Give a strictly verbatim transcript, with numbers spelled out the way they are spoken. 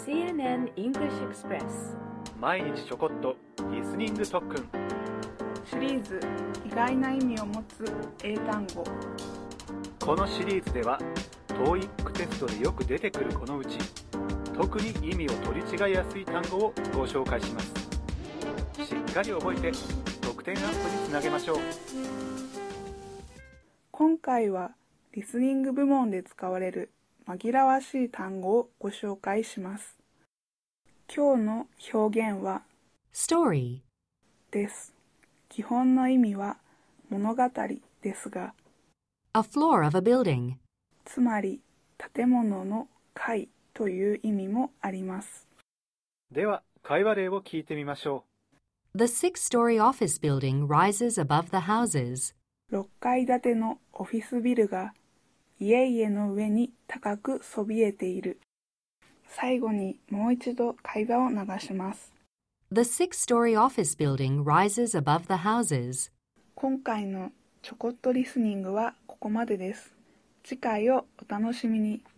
シーエヌエヌ English Express 毎日ちょこっとリスニング特訓シリーズ意外な意味を持つ英単語。 このシリーズでは トーイック テストでよく出てくるこのうち特に意味を取り違いやすい単語をご紹介します。しっかり覚えて得点アップにつなげましょう。 今回はリスニング部門で使われる紛らわしい単語をご紹介します。今日の表現は story です。基本の意味は物語ですが、 a floor of a building つまり建物の階という意味もあります。 では会話例を聞いてみましょう。The six-story office building rises above the houses. ろっかい建てのオフィスビルが家々の上に高くそびえている。最後にもう一度会話を流します。 The six-story office building rises above the houses. 今回のちょこっとリスニングはここまでです。次回をお楽しみに。